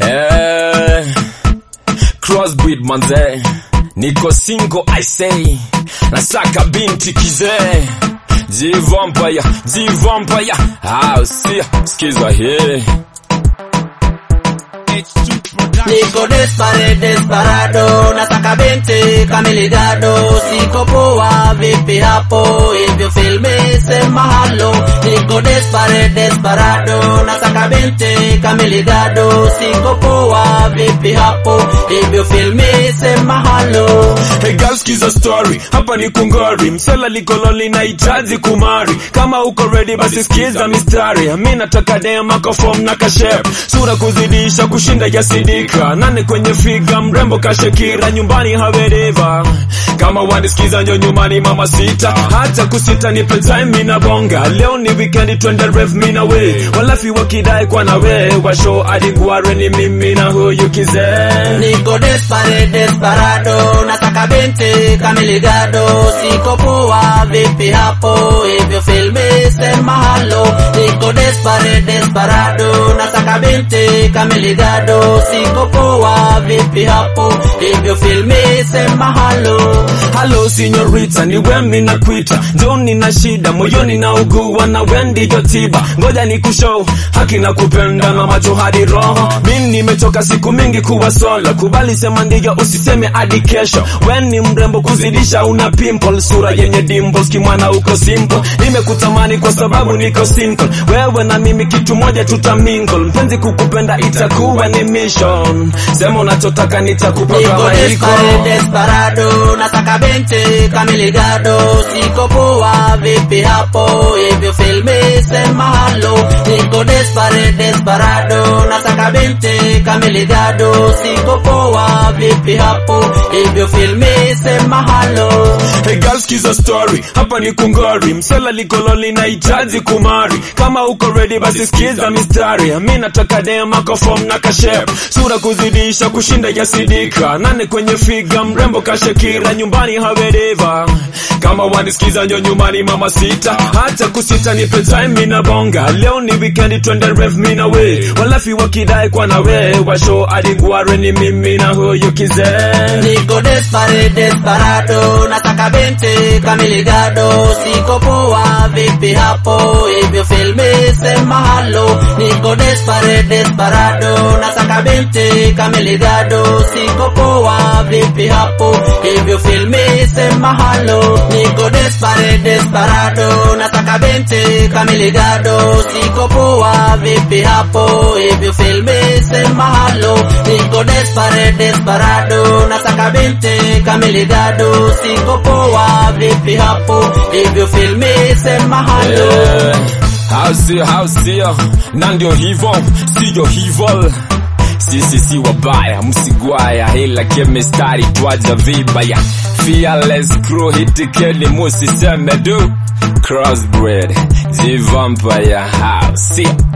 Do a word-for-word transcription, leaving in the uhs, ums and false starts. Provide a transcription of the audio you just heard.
Eh, crossbreed manze, niko single I say, nasaka binti kizee, G-Vampire, G-Vampire, ah usia, skiza hii. Niko desperate, desperado, nasaka binti kamiligado, siko poa vipi hapo, hivyo filmi sema halo. Niko desperate, desperado, nasaka binti kamiligado, siko poa vipi hapo, hivyo filmi sema halo. Hey girls, kiza story, hapa ni kungori, msela liko lonely na itaji kumari. Kama uko ready basi skiza mistari, mimi nataka dem ako form na kashep, sura kuzidisha kushinda ya sidika, nane kwenye figa mrembo kashekira, nyumbani hawereva. Kama wanisikiza njo nyumbani mama sita, hata kusita nipe time mina bonga. Leo ni weekend twende rev mina we, walafi wakidai kwa na we, washo adiguare ni mimi na huyu kizee. Niko desperate, desperado, nasaka binti kamiligado, siko poa vipi hapo, hivyo filmi sema halo. Niko desperate, desperado, nasaka binti kamiligado, siko poa vipi hapo, hivyo filmi sema halo. Hello señorita, ni wemi na kuita, njoni na shida, moyoni na ugua na wendi yotiba. Ngoja ni kushow, haki na kupenda na macho hadi roho. Mimi nimechoka siku mingi kuwa solo, kubali sema ndiyo usiseme hadi kesho. Weni mrembo kuzidisha una pimple, sura yenye dimples, kimwana uko simple. Nimekutamani kwa sababu niko simple, wewe na mimi kitu moja tutamingle. Mpenzi kukupenda itakuwa ni mission, sema unachotaka nitakupa kama iko. Niko desperado, nasaka binti kamiligado, siko poa vipi hapo, hivyo filmi sema halo. Niko desperate, desperado, nasaka binti kamiligado, siko poa vipi hapo, hivyo filmi sema halo. Hey girls, kiza story, hapa ni kungori, msela liko lonely na itaji kumari. Kama uko ready basi skiza mistari, mimi nataka dem ako form na kashep, sura kuzidisha kushinda ya sidika, nane kwenye figa mrembo kashekira, nyumbani hawereva. Kama wanisikiza njo nyumbani mama sita, hata kusita nipe time mina bonga. Leo ni weekend twende rev mina we, walafi wakidai kwa na we, washo adiguare ni mimi na huyu kizee. Niko desperate, desperado, nasaka binti kamiligado, siko poa vipi hapo, hivyo filmi sema halo. Niko desperate, desperado, nasaka binti kamiligado, siko poa vipi hapo, hivyo filmi sema halo. Niko desperate, desperado, nasaka binti kamiligado, siko poa vipi hapo, hivyo filmi sema halo. Niko desperate, desperado, nasaka binti kamiligado, siko poa vipi hapo, hivyo filmi sema halo. Yeah. Hausio, hausio, na ndio hivo, siyo hivo. Sisi si wabaya, msigwaya, hila kemistari twaja vibaya. Fearless crew hitikeni musiseme du. Crossbreed, G-Vampire, house.